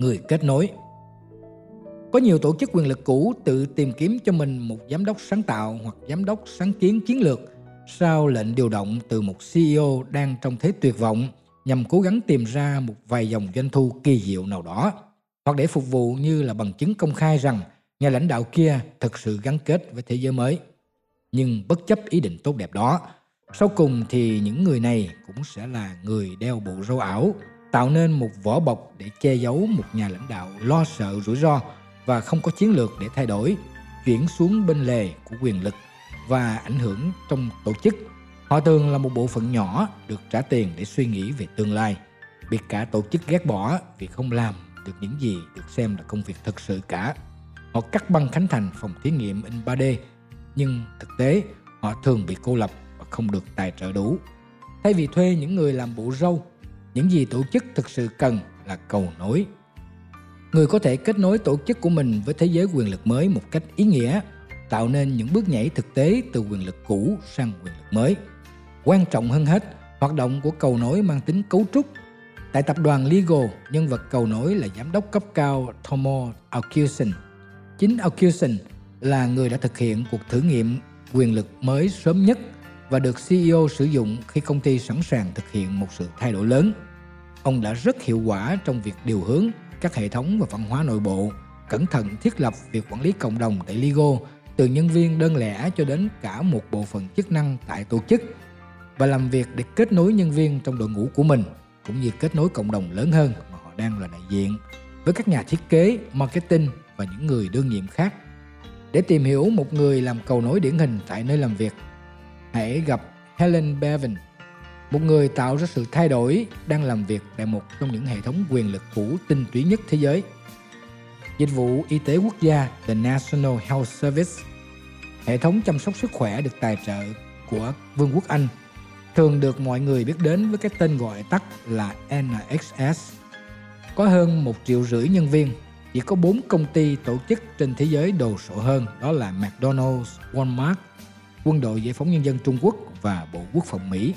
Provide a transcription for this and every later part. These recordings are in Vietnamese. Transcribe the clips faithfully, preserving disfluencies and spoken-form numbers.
người kết nối. Có nhiều tổ chức quyền lực cũ tự tìm kiếm cho mình một giám đốc sáng tạo hoặc giám đốc sáng kiến chiến lược sau lệnh điều động từ một xê e ô đang trong thế tuyệt vọng, nhằm cố gắng tìm ra một vài dòng doanh thu kỳ diệu nào đó, hoặc để phục vụ như là bằng chứng công khai rằng nhà lãnh đạo kia thực sự gắn kết với thế giới mới. Nhưng bất chấp ý định tốt đẹp đó, sau cùng thì những người này cũng sẽ là người đeo bộ râu ảo, tạo nên một vỏ bọc để che giấu một nhà lãnh đạo lo sợ rủi ro và không có chiến lược để thay đổi, chuyển xuống bên lề của quyền lực và ảnh hưởng trong tổ chức. Họ thường là một bộ phận nhỏ được trả tiền để suy nghĩ về tương lai, bị cả tổ chức ghét bỏ vì không làm được những gì được xem là công việc thực sự cả. Họ cắt băng khánh thành phòng thí nghiệm in ba D, nhưng thực tế họ thường bị cô lập và không được tài trợ đủ. Thay vì thuê những người làm bộ râu, những gì tổ chức thực sự cần là cầu nối. Người có thể kết nối tổ chức của mình với thế giới quyền lực mới một cách ý nghĩa, tạo nên những bước nhảy thực tế từ quyền lực cũ sang quyền lực mới. Quan trọng hơn hết, hoạt động của cầu nối mang tính cấu trúc. Tại tập đoàn Legal, nhân vật cầu nối là giám đốc cấp cao Tomo Alcuson. Chính Alcuson là người đã thực hiện cuộc thử nghiệm quyền lực mới sớm nhất và được xê e ô sử dụng khi công ty sẵn sàng thực hiện một sự thay đổi lớn. Ông đã rất hiệu quả trong việc điều hướng các hệ thống và văn hóa nội bộ, cẩn thận thiết lập việc quản lý cộng đồng tại Legal, từ nhân viên đơn lẻ cho đến cả một bộ phận chức năng tại tổ chức, và làm việc để kết nối nhân viên trong đội ngũ của mình, cũng như kết nối cộng đồng lớn hơn mà họ đang là đại diện, với các nhà thiết kế, marketing và những người đương nhiệm khác. Để tìm hiểu một người làm cầu nối điển hình tại nơi làm việc, hãy gặp Helen Bevan, một người tạo ra sự thay đổi đang làm việc tại một trong những hệ thống quyền lực cũ tinh túy nhất thế giới. Dịch vụ y tế quốc gia The National Health Service, hệ thống chăm sóc sức khỏe được tài trợ của Vương quốc Anh, thường được mọi người biết đến với cái tên gọi tắt là en ích ét. Có hơn một triệu rưỡi nhân viên, chỉ có bốn công ty tổ chức trên thế giới đồ sộ hơn, đó là McDonald's, Walmart, Quân đội Giải phóng Nhân dân Trung Quốc và Bộ Quốc phòng Mỹ.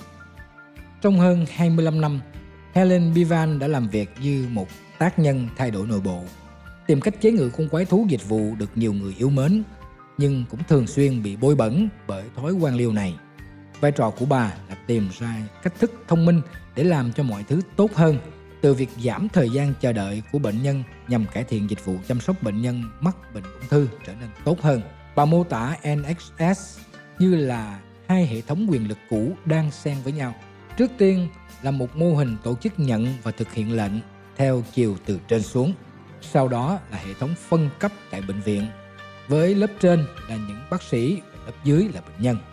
Trong hơn hai mươi lăm năm, Helen Bevan đã làm việc như một tác nhân thay đổi nội bộ, tìm cách chế ngự con quái thú dịch vụ được nhiều người yêu mến, nhưng cũng thường xuyên bị bôi bẩn bởi thói quan liêu này. Vai trò của bà là tìm ra cách thức thông minh để làm cho mọi thứ tốt hơn, từ việc giảm thời gian chờ đợi của bệnh nhân nhằm cải thiện dịch vụ chăm sóc bệnh nhân mắc bệnh ung thư trở nên tốt hơn. Bà mô tả en ích ét như là hai hệ thống quyền lực cũ đang xen với nhau. Trước tiên là một mô hình tổ chức nhận và thực hiện lệnh theo chiều từ trên xuống. Sau đó là hệ thống phân cấp tại bệnh viện, với lớp trên là những bác sĩ và lớp dưới là bệnh nhân.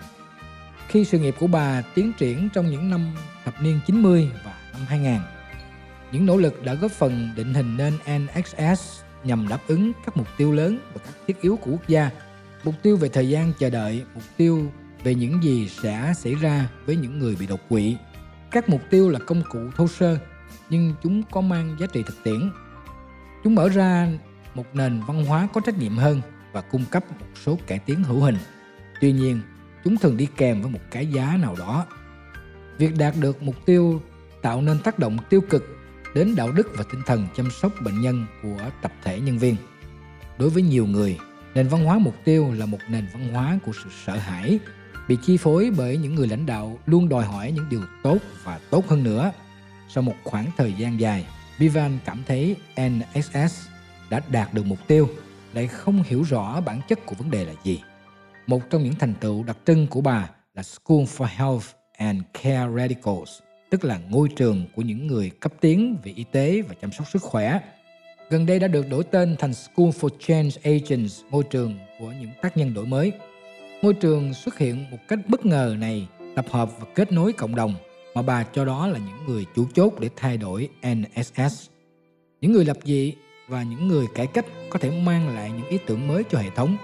Khi sự nghiệp của bà tiến triển trong những năm thập niên chín mươi và năm hai nghìn, những nỗ lực đã góp phần định hình nên en ích ét nhằm đáp ứng các mục tiêu lớn và các thiết yếu của quốc gia. Mục tiêu về thời gian chờ đợi, mục tiêu về những gì sẽ xảy ra với những người bị đột quỵ. Các mục tiêu là công cụ thô sơ, nhưng chúng có mang giá trị thực tiễn. Chúng mở ra một nền văn hóa có trách nhiệm hơn và cung cấp một số cải tiến hữu hình. Tuy nhiên, chúng thường đi kèm với một cái giá nào đó. Việc đạt được mục tiêu tạo nên tác động tiêu cực đến đạo đức và tinh thần chăm sóc bệnh nhân của tập thể nhân viên. Đối với nhiều người, nền văn hóa mục tiêu là một nền văn hóa của sự sợ hãi, bị chi phối bởi những người lãnh đạo luôn đòi hỏi những điều tốt và tốt hơn nữa. Sau một khoảng thời gian dài, Bevan cảm thấy en ích ét đã đạt được mục tiêu, lại không hiểu rõ bản chất của vấn đề là gì. Một trong những thành tựu đặc trưng của bà là School for Health and Care Radicals, tức là ngôi trường của những người cấp tiến về y tế và chăm sóc sức khỏe. Gần đây đã được đổi tên thành School for Change Agents, ngôi trường của những tác nhân đổi mới. Ngôi trường xuất hiện một cách bất ngờ này tập hợp và kết nối cộng đồng mà bà cho đó là những người chủ chốt để thay đổi en ích ét. Những người lập dị và những người cải cách có thể mang lại những ý tưởng mới cho hệ thống.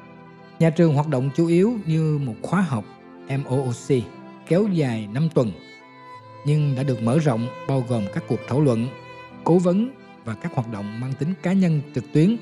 Nhà trường hoạt động chủ yếu như một khóa học em o o xê kéo dài năm tuần, nhưng đã được mở rộng bao gồm các cuộc thảo luận, cố vấn và các hoạt động mang tính cá nhân trực tuyến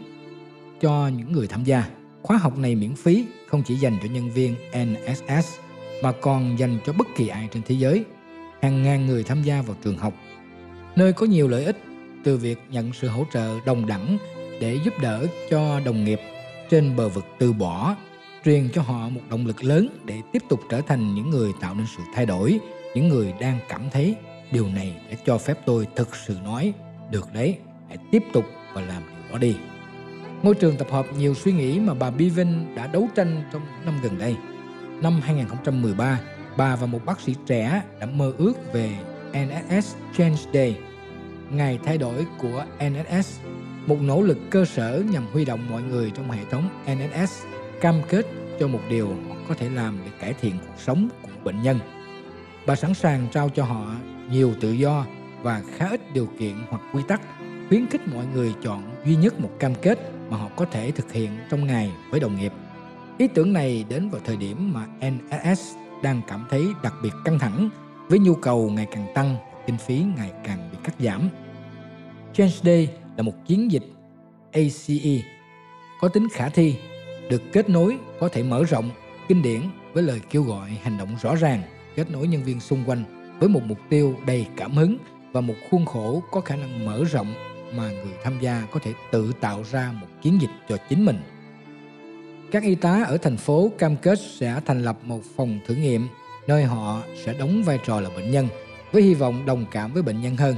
cho những người tham gia. Khóa học này miễn phí, không chỉ dành cho nhân viên en ích ét mà còn dành cho bất kỳ ai trên thế giới. Hàng ngàn người tham gia vào trường học, nơi có nhiều lợi ích từ việc nhận sự hỗ trợ đồng đẳng để giúp đỡ cho đồng nghiệp trên bờ vực từ bỏ, truyền cho họ một động lực lớn để tiếp tục trở thành những người tạo nên sự thay đổi, những người đang cảm thấy điều này đã cho phép tôi thực sự nói, được đấy, hãy tiếp tục và làm điều đó đi. Ngôi trường tập hợp nhiều suy nghĩ mà bà Bevan đã đấu tranh trong những năm gần đây. Năm hai không một ba, bà và một bác sĩ trẻ đã mơ ước về en ét ét Change Day, ngày thay đổi của en ét ét, một nỗ lực cơ sở nhằm huy động mọi người trong hệ thống en ét ét cam kết cho một điều họ có thể làm để cải thiện cuộc sống của bệnh nhân. Bà sẵn sàng trao cho họ nhiều tự do và khá ít điều kiện hoặc quy tắc, khuyến khích mọi người chọn duy nhất một cam kết mà họ có thể thực hiện trong ngày với đồng nghiệp. Ý tưởng này đến vào thời điểm mà en ét ét đang cảm thấy đặc biệt căng thẳng, với nhu cầu ngày càng tăng, kinh phí ngày càng bị cắt giảm. Change Day là một chiến dịch a xê e có tính khả thi, được kết nối, có thể mở rộng, kinh điển với lời kêu gọi hành động rõ ràng, kết nối nhân viên xung quanh với một mục tiêu đầy cảm hứng và một khuôn khổ có khả năng mở rộng mà người tham gia có thể tự tạo ra một chiến dịch cho chính mình. Các y tá ở thành phố cam kết sẽ thành lập một phòng thử nghiệm nơi họ sẽ đóng vai trò là bệnh nhân với hy vọng đồng cảm với bệnh nhân hơn.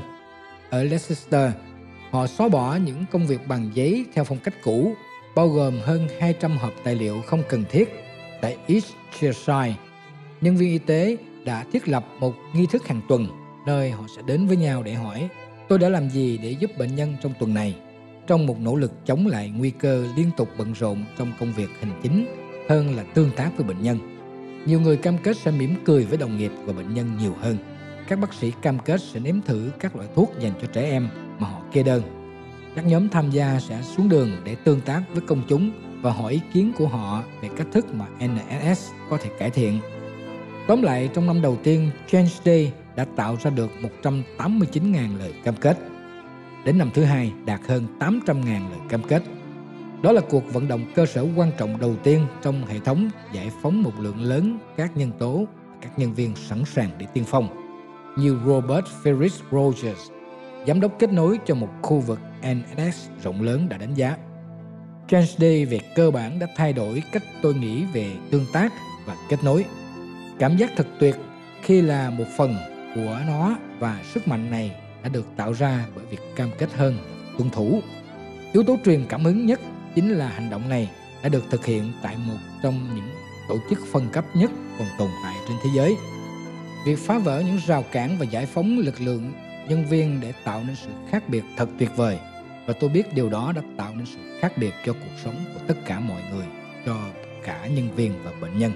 Ở Leicester, họ xóa bỏ những công việc bằng giấy theo phong cách cũ, bao gồm hơn hai trăm hộp tài liệu không cần thiết. Tại East Cheshire, nhân viên y tế đã thiết lập một nghi thức hàng tuần nơi họ sẽ đến với nhau để hỏi: tôi đã làm gì để giúp bệnh nhân trong tuần này, trong một nỗ lực chống lại nguy cơ liên tục bận rộn trong công việc hành chính hơn là tương tác với bệnh nhân. Nhiều người cam kết sẽ mỉm cười với đồng nghiệp và bệnh nhân nhiều hơn. Các bác sĩ cam kết sẽ nếm thử các loại thuốc dành cho trẻ em mà họ kê đơn. Các nhóm tham gia sẽ xuống đường để tương tác với công chúng và hỏi ý kiến của họ về cách thức mà en ét ét có thể cải thiện. Tóm lại, trong năm đầu tiên, Change Day đã tạo ra được một trăm tám mươi chín nghìn lời cam kết. Đến năm thứ hai, đạt hơn tám trăm nghìn lời cam kết. Đó là cuộc vận động cơ sở quan trọng đầu tiên trong hệ thống giải phóng một lượng lớn các nhân tố, các nhân viên sẵn sàng để tiên phong. Như Robert Ferris Rogers, giám đốc kết nối cho một khu vực en ét ét rộng lớn đã đánh giá: Change Day về cơ bản đã thay đổi cách tôi nghĩ về tương tác và kết nối. Cảm giác thật tuyệt khi là một phần của nó, và sức mạnh này đã được tạo ra bởi việc cam kết hơn, tuân thủ. Yếu tố truyền cảm hứng nhất chính là hành động này đã được thực hiện tại một trong những tổ chức phân cấp nhất còn tồn tại trên thế giới. Việc phá vỡ những rào cản và giải phóng lực lượng nhân viên để tạo nên sự khác biệt thật tuyệt vời, và tôi biết điều đó đã tạo nên sự khác biệt cho cuộc sống của tất cả mọi người, cho cả nhân viên và bệnh nhân.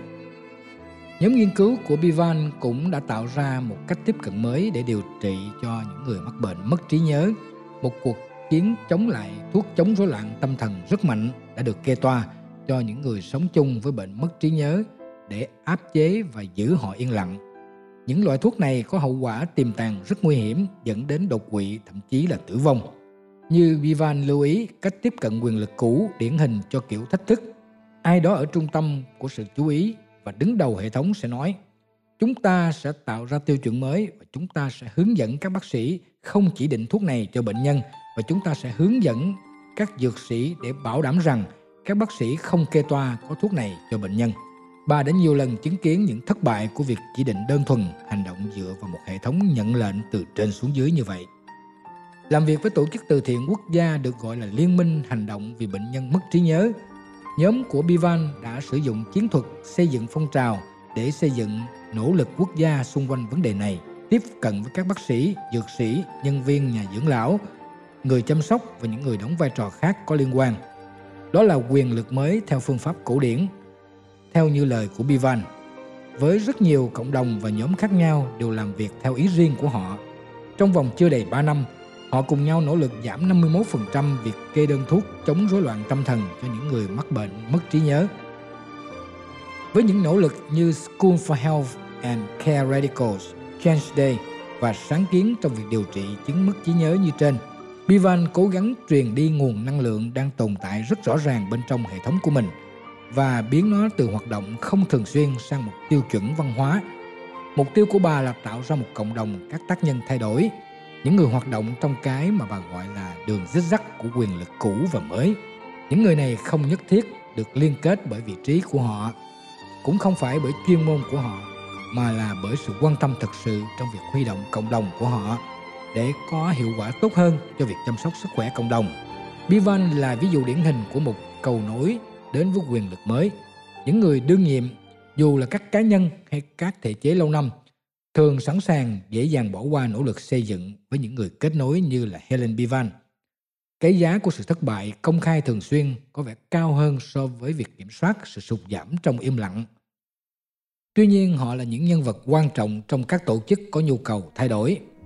Nhóm nghiên cứu của Bevan cũng đã tạo ra một cách tiếp cận mới để điều trị cho những người mắc bệnh mất trí nhớ. Một cuộc chiến chống lại thuốc chống rối loạn tâm thần rất mạnh đã được kê toa cho những người sống chung với bệnh mất trí nhớ để áp chế và giữ họ yên lặng. Những loại thuốc này có hậu quả tiềm tàng rất nguy hiểm, dẫn đến đột quỵ, thậm chí là tử vong. Như Bevan lưu ý, cách tiếp cận quyền lực cũ điển hình cho kiểu thách thức. Ai đó ở trung tâm của sự chú ý và đứng đầu hệ thống sẽ nói: chúng ta sẽ tạo ra tiêu chuẩn mới và chúng ta sẽ hướng dẫn các bác sĩ không chỉ định thuốc này cho bệnh nhân, và chúng ta sẽ hướng dẫn các dược sĩ để bảo đảm rằng các bác sĩ không kê toa có thuốc này cho bệnh nhân. Bà đã nhiều lần chứng kiến những thất bại của việc chỉ định đơn thuần, hành động dựa vào một hệ thống nhận lệnh từ trên xuống dưới như vậy. Làm việc với tổ chức từ thiện quốc gia được gọi là Liên minh Hành động vì bệnh nhân mất trí nhớ, nhóm của Bevan đã sử dụng chiến thuật xây dựng phong trào để xây dựng nỗ lực quốc gia xung quanh vấn đề này, tiếp cận với các bác sĩ, dược sĩ, nhân viên nhà dưỡng lão, người chăm sóc và những người đóng vai trò khác có liên quan. Đó là quyền lực mới theo phương pháp cổ điển. Theo như lời của Bevan, với rất nhiều cộng đồng và nhóm khác nhau đều làm việc theo ý riêng của họ. Trong vòng chưa đầy ba năm, họ cùng nhau nỗ lực giảm năm mươi mốt phần trăm việc kê đơn thuốc chống rối loạn tâm thần cho những người mắc bệnh mất trí nhớ. Với những nỗ lực như School for Health and Care Radicals, Change Day và sáng kiến trong việc điều trị chứng mất trí nhớ như trên, Bevan cố gắng truyền đi nguồn năng lượng đang tồn tại rất rõ ràng bên trong hệ thống của mình và biến nó từ hoạt động không thường xuyên sang một tiêu chuẩn văn hóa. Mục tiêu của bà là tạo ra một cộng đồng các tác nhân thay đổi, những người hoạt động trong cái mà bà gọi là đường zig zag của quyền lực cũ và mới. Những người này không nhất thiết được liên kết bởi vị trí của họ, cũng không phải bởi chuyên môn của họ, mà là bởi sự quan tâm thực sự trong việc huy động cộng đồng của họ để có hiệu quả tốt hơn cho việc chăm sóc sức khỏe cộng đồng. Bivens là ví dụ điển hình của một cầu nối đến với quyền lực mới. Những người đương nhiệm, dù là các cá nhân hay các thể chế lâu năm, thường sẵn sàng dễ dàng bỏ qua nỗ lực xây dựng với những người kết nối như là Helen Bivens. Cái giá của sự thất bại công khai thường xuyên có vẻ cao hơn so với việc kiểm soát sự sụt giảm trong im lặng. Tuy nhiên, họ là những nhân vật quan trọng trong các tổ chức có nhu cầu thay đổi.